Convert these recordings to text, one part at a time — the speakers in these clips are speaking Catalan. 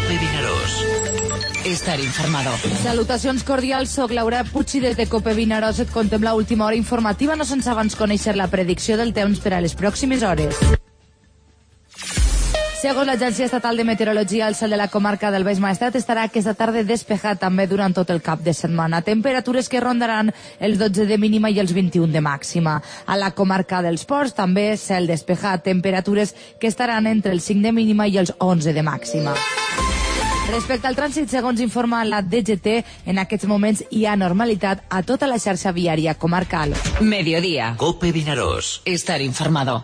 Cope Vinaròs. Estar informado. Salutacions cordials, soc Laura Puig i des de Cope Vinaròs et contem l'última hora informativa, no sense abans conèixer la predicció del temps per a les pròximes hores. Segons l'Agència Estatal de Meteorologia, el cel de la comarca del Baix Maestrat estarà aquesta tarda despejat també durant tot el cap de setmana. Temperatures que rondaran els 12 de mínima i els 21 de màxima. A la comarca dels Ports també cel despejat, temperatures que estaran entre els 5 de mínima i els 11 de màxima. Respecte al trànsit, segons informa la DGT, en aquests moments hi ha normalitat a tota la xarxa viària comarcal. Mediodía. Cope Vinaròs. Estar informado.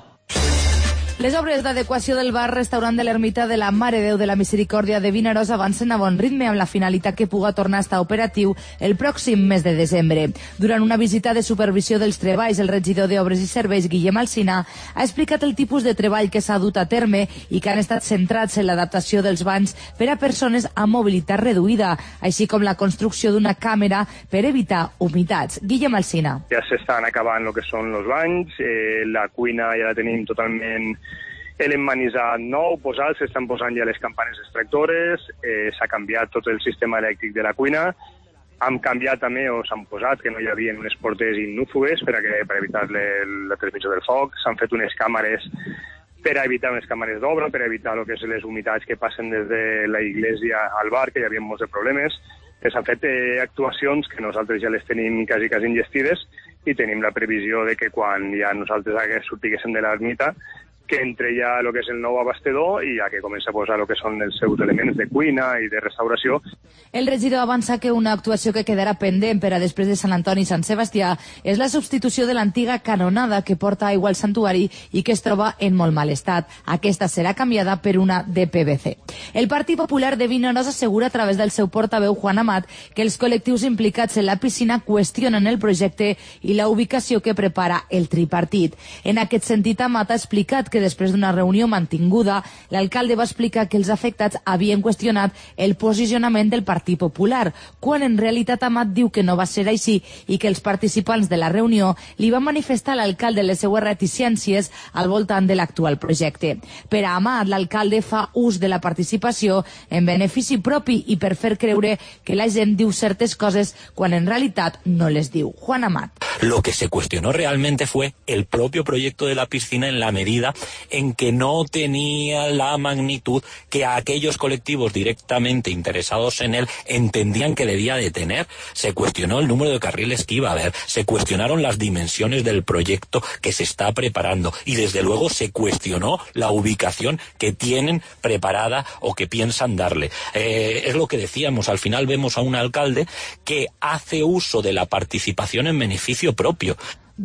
Les obres d'adequació del bar-restaurant de l'Ermita de la Mare Déu de la Misericòrdia de Vinaròs avancen a bon ritme amb la finalitat que puga tornar a estar operatiu el pròxim mes de desembre. Durant una visita de supervisió dels treballs, el regidor d'Obres i Serveis, Guillem Alsina, ha explicat el tipus de treball que s'ha dut a terme i que han estat centrats en l'adaptació dels banys per a persones amb mobilitat reduïda, així com la construcció d'una càmera per evitar humitats. Guillem Alsina. Ja s'estan acabant el que són els banys, la cuina ja la tenim totalment l'emmanitzat nou, posat, s'estan posant ja les campanes extractores, s'ha canviat tot el sistema elèctric de la cuina, hem canviat també, o s'han posat, que no hi havia unes portes ignúfugues per evitar la transmissió del foc, s'han fet unes càmeres per evitar unes càmeres d'obra, per evitar el que és les humitats que passen des de la iglesia al bar, que hi havia molts de problemes. S'han fet actuacions que nosaltres ja les tenim quasi enllestides i tenim la previsió de que quan ja nosaltres sortiguéssim de l'ermita que entre ja el que és el nou abastador i ja que comença a posar el que són els seus elements de cuina i de restauració. El regidor avança que una actuació que quedarà pendent per a després de Sant Antoni i Sant Sebastià és la substitució de l'antiga canonada que porta aigua al santuari i que es troba en molt mal estat. Aquesta serà canviada per una de PVC. El Partit Popular de Vinaròs assegura a través del seu portaveu Juan Amat que els col·lectius implicats en la piscina qüestionen el projecte i la ubicació que prepara el tripartit. En aquest sentit, Amat ha explicat que després d'una reunió mantinguda, l'alcalde va explicar que els afectats havien qüestionat el posicionament del Partit Popular, quan en realitat Amat diu que no va ser així i que els participants de la reunió li van manifestar a l'alcalde les seues reticències al voltant de l'actual projecte. Per a Amat, l'alcalde fa ús de la participació en benefici propi i per fer creure que la gent diu certes coses quan en realitat no les diu. Juan Amat. Lo que se cuestionó realmente fue el propio proyecto de la piscina en la medida en que no tenía la magnitud que aquellos colectivos directamente interesados en él entendían que debía de tener. Se cuestionó el número de carriles que iba a haber, se cuestionaron las dimensiones del proyecto que se está preparando y desde luego se cuestionó la ubicación que tienen preparada o que piensan darle. Es lo que decíamos, al final vemos a un alcalde que hace uso de la participación en beneficio propio.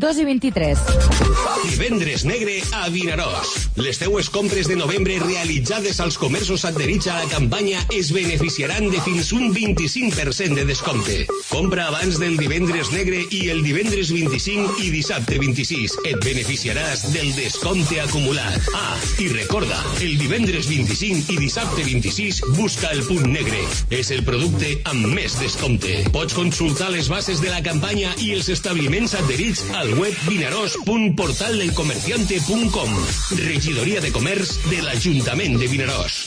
2:23. Divendres negre a Vinaròs. Les teues compres de novembre realitzades als comerços adherits a la campanya es beneficiaran de fins un 25% de descompte. Compra abans del divendres negre i el divendres 25 i dissabte 26. Et beneficiaràs del descompte acumulat. Ah, i recorda, el divendres 25 i dissabte 26 busca el punt negre. És el producte amb més descompte. Pots consultar les bases de la campanya i els establiments adherits al web vinaros.portaldelcomerciante.com. Regidoria de Comerç de l'Ajuntament de Vinaròs.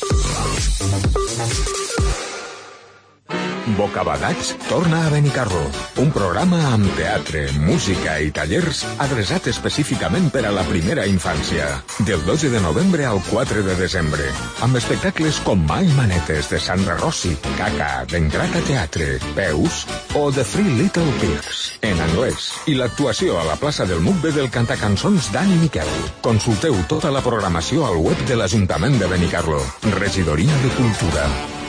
Bocabadats torna a Benicarló, un programa amb teatre, música i tallers adreçat específicament per a la primera infància. Del 12 de novembre al 4 de desembre, amb espectacles com Mai Manetes de Sandra Rossi, Caca, d'Entrat a Teatre, Peus o The Three Little Pigs, en anglès, i l'actuació a la plaça del Mugbe del cantacançons Dani Miquel. Consulteu tota la programació al web de l'Ajuntament de Benicarló. Regidoria de Cultura.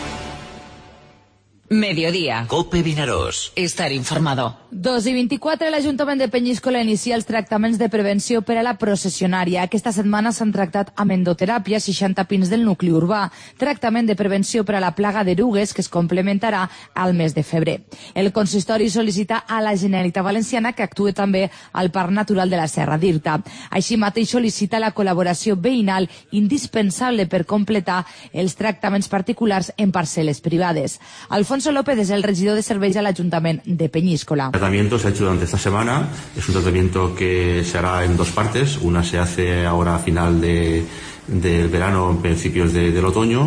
Mediodía. Cope Vinaròs. Estar informado. 2:24, l'Ajuntament de Penyíscola inicia els tractaments de prevenció per a la processionària. Aquesta setmana s'han tractat amb endoteràpia 60 pins del nucli urbà, tractament de prevenció per a la plaga d'erugues que es complementarà al mes de febrer. El consistori sol·licita a la Generalitat Valenciana que actuï també al Parc Natural de la Serra d'Irta. Així mateix sol·licita la col·laboració veïnal indispensable per completar els tractaments particulars en parcel·les privades. Alfonso López es el regidor de serveis a l'Ajuntament de Peñíscola. El tratamiento se ha hecho durante esta semana. Es un tratamiento que se hará en dos partes. Una se hace ahora a final del verano, principios del otoño,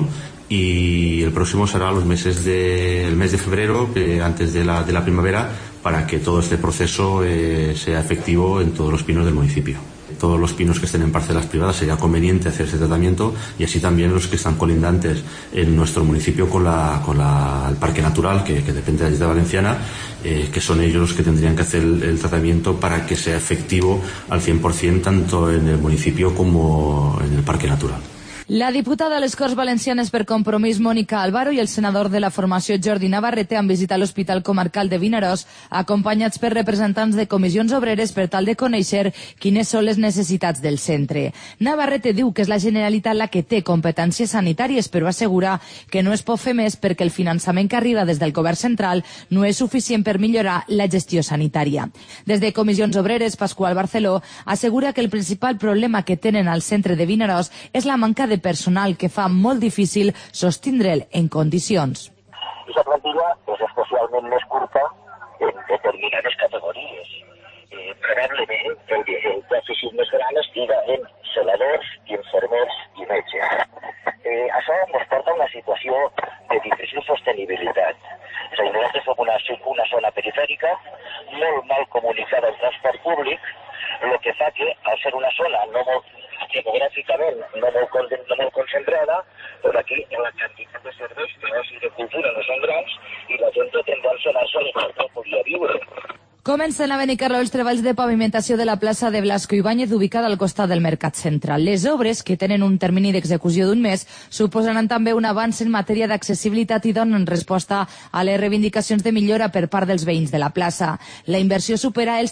y el próximo será el mes de febrero, antes de la primavera, para que todo este proceso sea efectivo en todos los pinos del municipio. Todos los pinos que estén en parcelas privadas sería conveniente hacer ese tratamiento, y así también los que están colindantes en nuestro municipio con el Parque Natural, que depende de la Generalitat Valenciana, que son ellos los que tendrían que hacer el tratamiento para que sea efectivo al 100% tanto en el municipio como en el Parque Natural. La diputada a les Corts Valencianes per Compromís, Mònica Álvaro, i el senador de la formació, Jordi Navarrete, han visitat l'Hospital Comarcal de Vinaròs, acompanyats per representants de comissions obreres per tal de conèixer quines són les necessitats del centre. Navarrete diu que és la Generalitat la que té competències sanitàries, però assegura que no es pot fer més perquè el finançament que arriba des del govern central no és suficient per millorar la gestió sanitària. Des de comissions obreres, Pasqual Barceló assegura que el principal problema que tenen al centre de Vinaròs és la manca de personal, que fa molt difícil sostindre'l en condicions. La plantilla és especialment més curta en determinades categories. Probablement el dèficit més gran estiga en celadors, infermers i metges. Això ens porta a una situació de difícil sostenibilitat. És a dir, nosaltres som una zona perifèrica molt mal comunicada en transport públic, el que fa que, al ser una zona demogràficament no molt concentrada, però aquí la quantitat de serveis i de cultura no són grans i la gent tot en vol sonar-se no podia viure. Comencen a Benicarló els treballs de pavimentació de la plaça de Blasco Ibáñez, ubicada al costat del Mercat Central. Les obres, que tenen un termini d'execució d'un mes, suposaran també un avanç en matèria d'accessibilitat i donen resposta a les reivindicacions de millora per part dels veïns de la plaça. La inversió supera els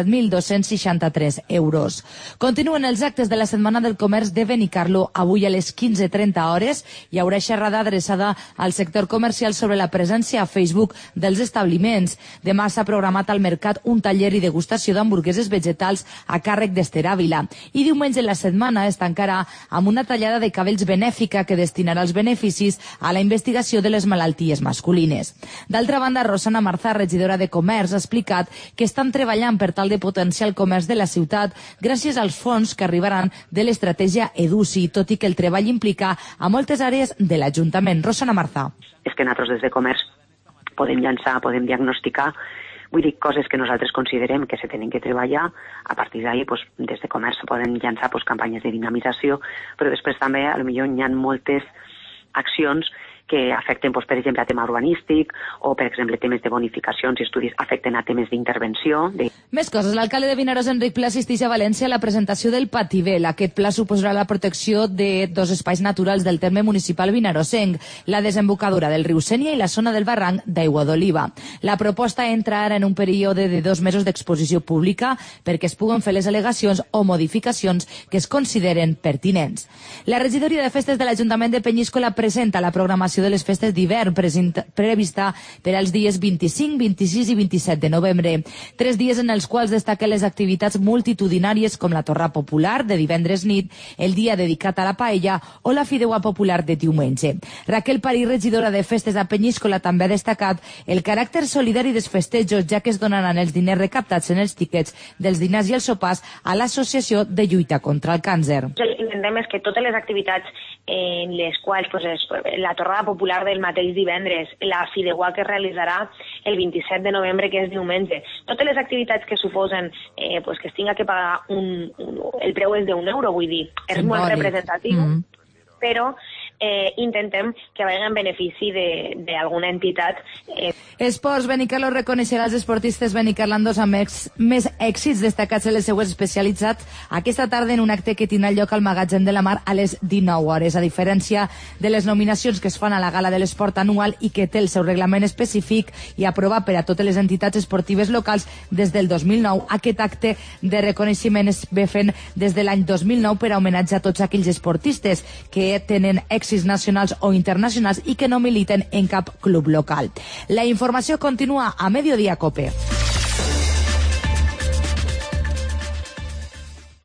37.263 euros. Continuen els actes de la Setmana del Comerç de Benicarló. Avui a les 15:30 hores hi haurà xerrada adreçada al sector comercial sobre la presència a Facebook dels establiments. Demà s'ha programat al mercat un taller i degustació d'hamburgueses vegetals a càrrec d'Ester Ávila. I diumenge la setmana es tancarà amb una tallada de cabells benèfica que destinarà els beneficis a la investigació de les malalties masculines. D'altra banda, Rosana Marzà, regidora de Comerç, ha explicat que estan treballant per tal de potenciar el comerç de la ciutat gràcies als fons que arribaran de l'estratègia EDUCI, tot i que el treball implica a moltes àrees de l'Ajuntament. Rosana Marzà. És que nosaltres des de Comerç podem llançar, podem diagnosticar, vull dir, coses que nosaltres considerem que se tenen que treballar. A partir d'ahir, des de Comerç poden llançar campanyes de dinamització, però després també potser hi ha moltes accions que afecten, per exemple, a tema urbanístic o, per exemple, temes de bonificacions i estudis afecten a temes d'intervenció. Més coses. L'alcalde de Vinaròs, Enric Pla, assisteix a València a la presentació del Pativel. Aquest pla suposarà la protecció de dos espais naturals del terme municipal vinarosenc, la desembocadura del riu Sénia i la zona del barranc d'Aigua d'Oliva. La proposta entra ara en un període de 2 mesos d'exposició pública perquè es puguen fer les al·legacions o modificacions que es consideren pertinents. La regidoria de festes de l'Ajuntament de Penyíscola presenta la programació de les festes d'hivern prevista per als dies 25, 26 i 27 de novembre. 3 dies en els quals destaquen les activitats multitudinàries com la torra popular de divendres nit, el dia dedicat a la paella o la fideuà popular de diumenge. Raquel Parí, regidora de festes a Penyíscola, també ha destacat el caràcter solidari dels festejos, ja que es donaran els diners recaptats en els tiquets dels dinars i els sopars a l'Associació de Lluita contra el Càncer. Intentem que totes les activitats en les quals la torrada popular del mateix divendres, la fideuà que es realitzarà el 27 de novembre, que és diumenge, totes les activitats que suposen que es tinga que pagar el preu és d'1 €, vull dir, és molt representatiu, però intentem que vagin en benefici d'alguna entitat. Esports. Benicarló reconeixerà els esportistes benicarlandos amb més èxits destacats en les seues especialitats aquesta tarda en un acte que tindrà lloc al Magatzem de la Mar a les 19 hores. A diferència de les nominacions que es fan a la gala de l'esport anual i que té el seu reglament específic i aprovat per a totes les entitats esportives locals des del 2009, aquest acte de reconeixement es ve fent des de l'any 2009 per a homenatge a tots aquells esportistes que tenen èxits nacionals o internacionals i que no militen en cap club local. La informació continua a Mediodía Cope.